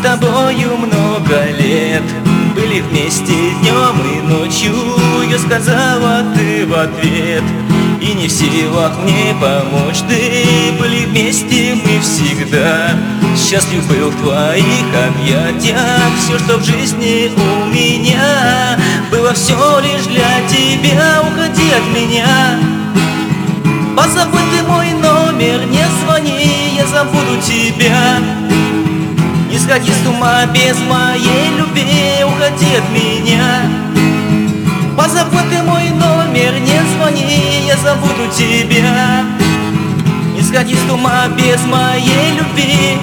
тобою много лет, были вместе днем и ночью. Я сказала, ты в ответ, и не в силах мне помочь. Ты, были вместе мы всегда. Счастлив был в твоих объятиях. Все, что в жизни у меня, было все лишь для тебя. Уходи от меня, позабудь ты мой номер, не звони, я забуду тебя. Не сходи с ума без моей любви, уходи от меня. Позабудь ты мой номер, не звони, я забуду тебя. Не сходи с ума без моей любви.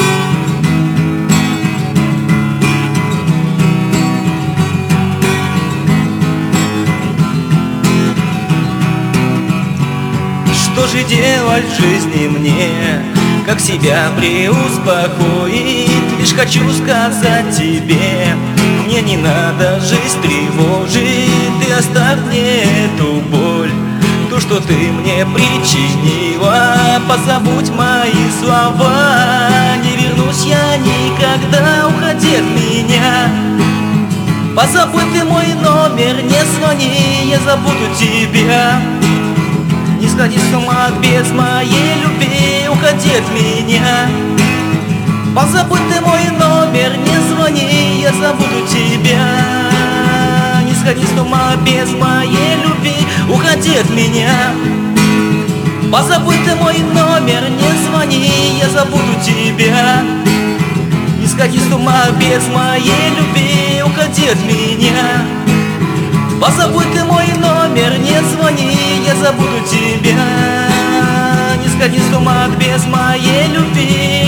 Что же делать в жизни мне? Как себя приуспокоить? Лишь хочу сказать тебе, мне не надо жизнь тревожить. Ты оставь мне эту боль, то, что ты мне причинила. Позабудь мои слова, не вернусь я никогда. Уходи от меня, позабудь ты мой номер, не звони, я забуду тебя. Не сходи с ума без моей любви, уходи от меня. Позабудь ты мой номер, не звони, я забуду тебя. Не сходи с ума без моей любви, уходи от меня. Позабудь ты мой номер, не звони, я забуду тебя. Не сходи с ума без моей любви, уходи от меня. Позабудь ты мой номер, не звони, я забуду тебя. Не сходи с ума без моей любви.